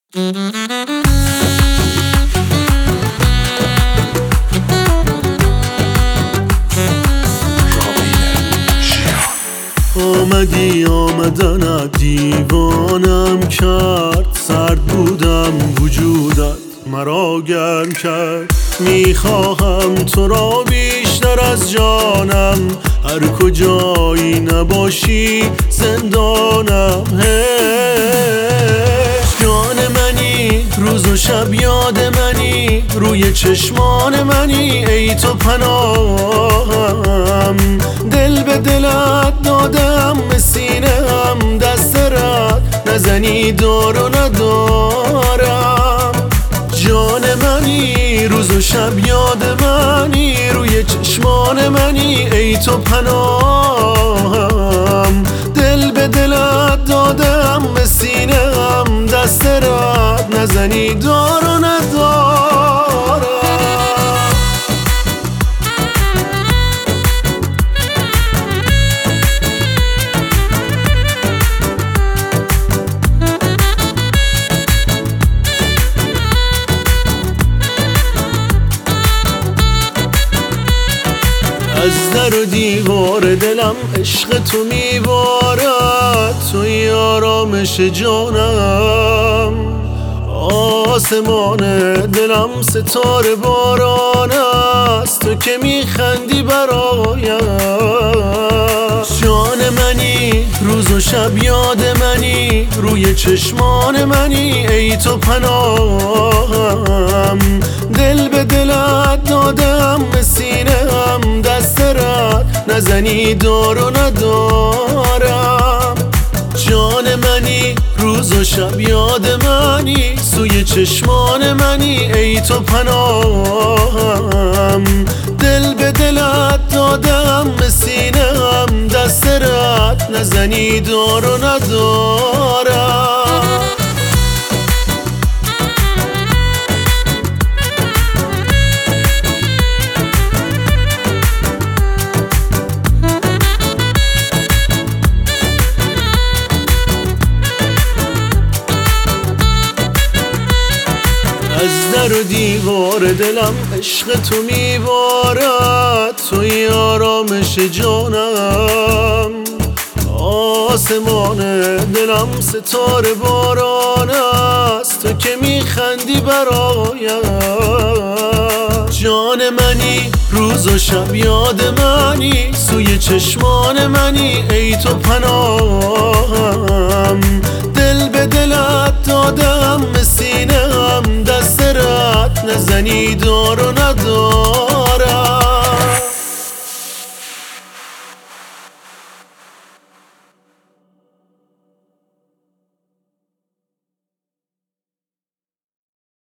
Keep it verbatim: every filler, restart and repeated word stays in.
آمدی آمدنت دیوانم کرد، سرد بودم وجودت مرا گرم کرد. میخواهم تو را بیشتر از جانم، هر کجایی نباشی زندانم. جان منی، روز و شب یاد منی، روی چشمان منی ای تو پناهم. دل به دلت دادم به سینه هم، دست رد نزنی دار و ندارم. جان منی، روز و شب یاد منی، روی چشمان منی ای تو پناهم. دل به دلت دادم به سینه هم، دست رد نزنی دار و ندارم. از در و دیوار دلم عشق تو میبارد، توی آرامش جانم. آسمان دلم ستاره باران است، تو که میخندی برایم. جان منی، روز و شب یاد منی، روی چشمان منی ای تو پناهم. دل به دلت دادم به سینه هم، دست رد نزنی دار و ندارم. جان منی، روز و شب یاد منی، سوی چشمان منی ای تو پناهم. دل به دلت دادم به سینه هم، دست رد نزنی دار و ندارم. از در و دیوار دلم عشق تو میبارد، توی آرامش جانم. آسمان دلم ستاره باران است، تو که میخندی برایم. جان منی، روز و شب یاد منی، سوی چشمان منی ای تو پناهم. دل به دلت دادم به سینه هم، دست رد نزنی دار و ندار.